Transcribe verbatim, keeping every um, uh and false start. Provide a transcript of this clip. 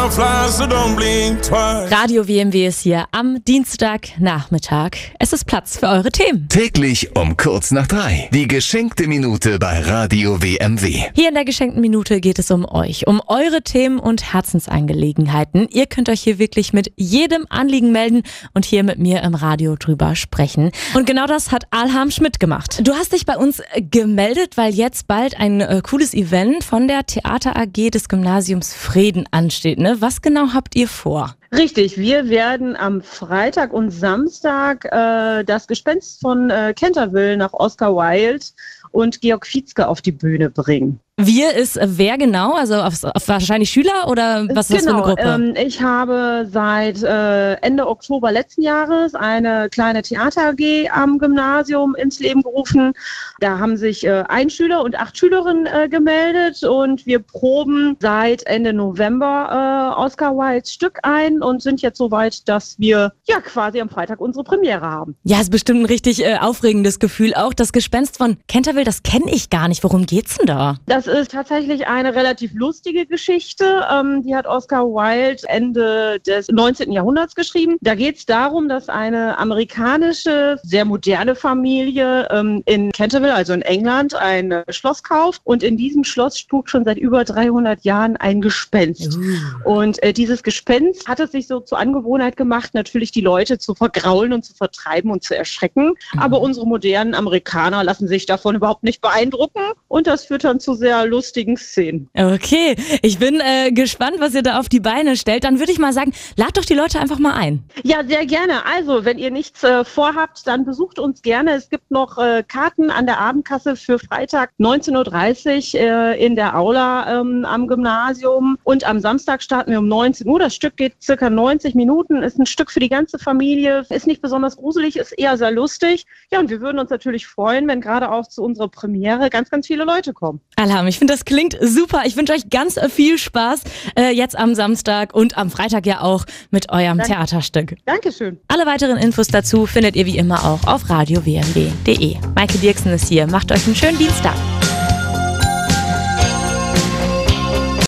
time flies, so don't blink twice. Radio W M W ist hier am Dienstagnachmittag. Es ist Platz für eure Themen. Täglich um kurz nach drei. Die geschenkte Minute bei Radio W M W. Hier in der geschenkten Minute geht es um euch, um eure Themen und Herzensangelegenheiten. Ihr könnt euch hier wirklich mit jedem Anliegen melden und hier mit mir im Radio drüber sprechen. Und genau das hat Alham Schmidt gemacht. Du hast dich bei uns gemeldet, weil jetzt bald ein äh, cooles Event von der Theater A G des Gymnasiums Vreden ansteht. Ne? Was genau habt ihr vor? Richtig, wir werden am Freitag und Samstag äh, das Gespenst von äh, Canterville nach Oscar Wilde und Georg Fietzke auf die Bühne bringen. Wir ist wer genau? Also auf, auf wahrscheinlich Schüler oder was ist genau, das für eine Gruppe? Ähm, ich habe seit äh, Ende Oktober letzten Jahres eine kleine Theater A G am Gymnasium ins Leben gerufen. Da haben sich äh, ein Schüler und acht Schülerinnen äh, gemeldet und wir proben seit Ende November äh, Oscar Wildes Stück ein und sind jetzt so weit, dass wir ja quasi am Freitag unsere Premiere haben. Ja, ist bestimmt ein richtig äh, aufregendes Gefühl. Auch das Gespenst von Canterville, das kenne ich gar nicht. Worum geht's denn da? Das ist tatsächlich eine relativ lustige Geschichte. Ähm, die hat Oscar Wilde Ende des neunzehnten Jahrhunderts geschrieben. Da geht es darum, dass eine amerikanische, sehr moderne Familie ähm, in Canterville, also in England, ein Schloss kauft. Und in diesem Schloss spukt schon seit über dreihundert Jahren ein Gespenst. Uh. Und äh, dieses Gespenst hat es sich so zur Angewohnheit gemacht, natürlich die Leute zu vergraulen und zu vertreiben und zu erschrecken. Mhm. Aber unsere modernen Amerikaner lassen sich davon überhaupt nicht beeindrucken. Und das führt dann zu sehr lustigen Szenen. Okay, ich bin äh, gespannt, was ihr da auf die Beine stellt. Dann würde ich mal sagen, lad doch die Leute einfach mal ein. Ja, sehr gerne. Also, wenn ihr nichts äh, vorhabt, dann besucht uns gerne. Es gibt noch äh, Karten an der Abendkasse für Freitag neunzehn Uhr dreißig äh, in der Aula ähm, am Gymnasium. Und am Samstag starten wir um neunzehn Uhr. Das Stück geht circa neunzig Minuten, ist ein Stück für die ganze Familie, ist nicht besonders gruselig, ist eher sehr lustig. Ja, und wir würden uns natürlich freuen, wenn gerade auch zu unserer Premiere ganz, ganz viele Leute kommen. Alham, ich finde, das klingt super. Ich wünsche euch ganz viel Spaß äh, jetzt am Samstag und am Freitag ja auch mit eurem Danke. Theaterstück. Dankeschön. Alle weiteren Infos dazu findet ihr wie immer auch auf radio w m w punkt d e. Maike Dirksen ist hier. Macht euch einen schönen Dienstag.